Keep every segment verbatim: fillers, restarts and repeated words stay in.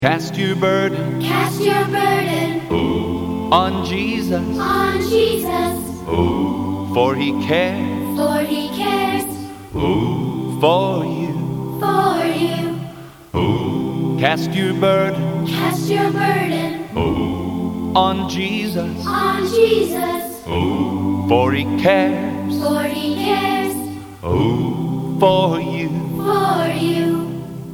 Cast your burden, Cast your burden ooh, on Jesus, on Jesus, ooh, for He cares, for He cares ooh, for you, for you. ooh. Cast your burden, Cast your burden ooh, on Jesus, on Jesus, ooh, for He cares, for He cares ooh, for you. for you.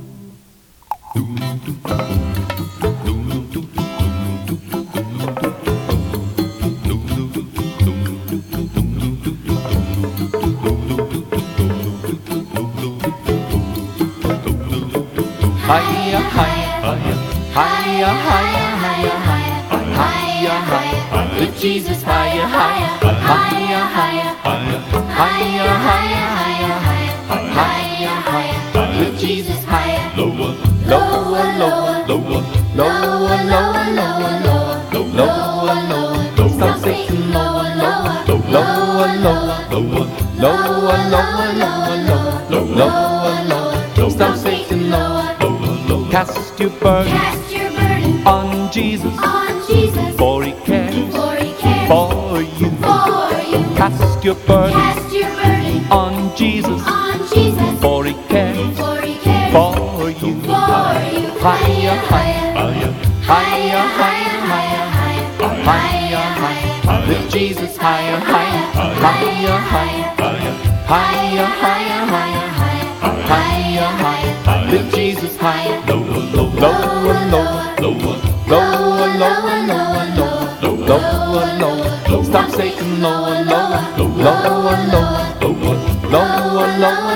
Hiya, hiya, hiya, hiya, hiya, hiya, hiya, hiya, with Jesus, hiya, hiya, hiya, hiya, hiya, hiya, hiya, hiya, hiya, with Jesus, hiya, lower, lower, lower, lower, lower, lower, lower, lower, lower, stop Satan, lower, lower, lower, lower, lower, lower, lower, lower, lower, lower, stop Satan, lower. Cast your burden, Cast your burden on Jesus, on Jesus, for He cares, for He cares for you. for you. Cast your burden, Cast your burden on Jesus, on Jesus, for He cares, for He cares for you. for you. Higher, higher, higher, higher, higher, higher, higher, higher, with Jesus, higher, higher, higher, higher, higher, higher, higher, higher, higher, higher, with Jesus, higher, lower, lower, lower, lower, lower, lower, lower, lower, lower, stop Satan, lower, lower, lower, lower, lower, lower,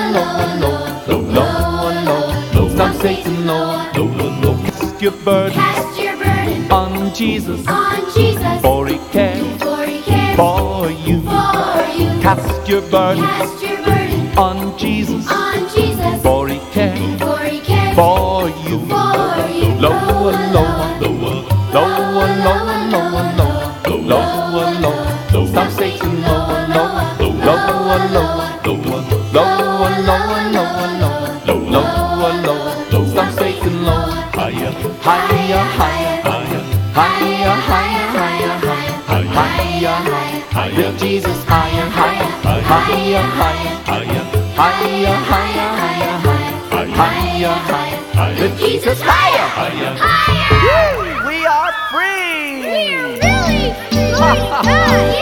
lower, lower, lower, stop Satan, lower, lower, cast your burden Cast your burden on Jesus, on Jesus, for He cares for He cares for you. for you. Cast your burden Cast your burden on Jesus, on Jesus, for He cares for He cares for you. for you. Lower, lower, lower, lower, lower, lower, lower, lower, lower, stop Satan, lower, lower, lower, lower, lower, lower, lower, lower, lower, lower, stop Satan, lower, higher, higher, higher, higher, higher, higher, higher, higher, higher, with Jesus, higher, higher, higher, higher, higher, higher, higher, higher, higher, higher, with Jesus, higher, higher, higher. We are free. We're really going God.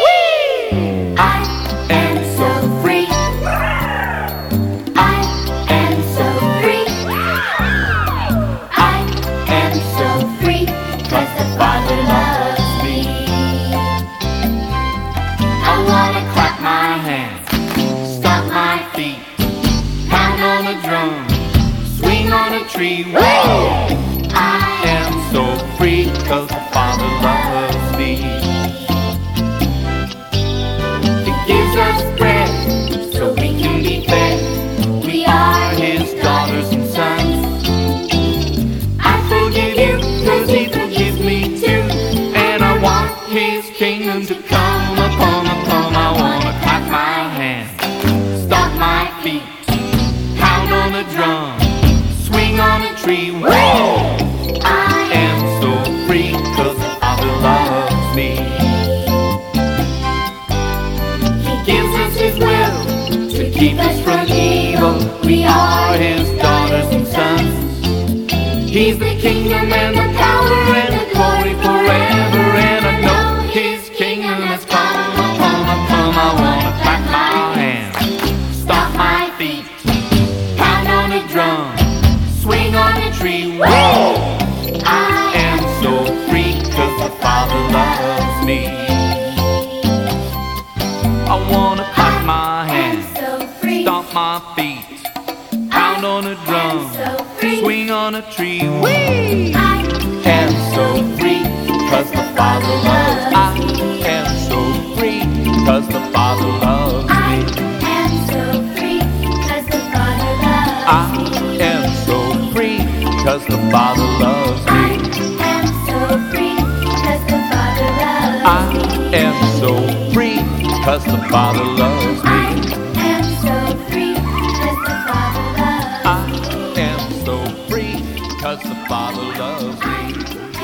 Yippee! I am so free. I am so free. I am so free, 'cause the Father loves me. I wanna clap my hands, stomp my feet, pound on a drum, swing on a tree. Whoa! I am so free, 'cause the Father loves me. He gives us bread so we can be fed. We are His daughters and sons. I forgive you 'cause He forgives me too, and I want His kingdom to come upon, upon. I wanna clap my hands, stomp my feet, pound on a drum, swing on a tree. Whoa! I am so free, 'cause the Father loves me. He gives us His will to keep us from evil. We are His daughters and sons. He's the kingdom and the power and the glory forever. And I know His kingdom has come upon, upon. I wanna clap my hands, stomp my feet, pound on a drum, swing on a tree. Whoa! I am so free, 'cause the Father loves me. I wanna clap my hands, So free. stomp my feet, pound on a drum, So free. swing on a tree. Whee! I am so free, 'cause the Father loves me. I am so free, 'cause the Father loves I me. am so free, 'cause the Father loves I me. am so free, 'cause the Father loves me. I am so free, 'cause the Father loves I am so free, 'cause the Father loves me. I am so free, 'cause the Father loves I am so free, 'cause the Father loves me. loves me.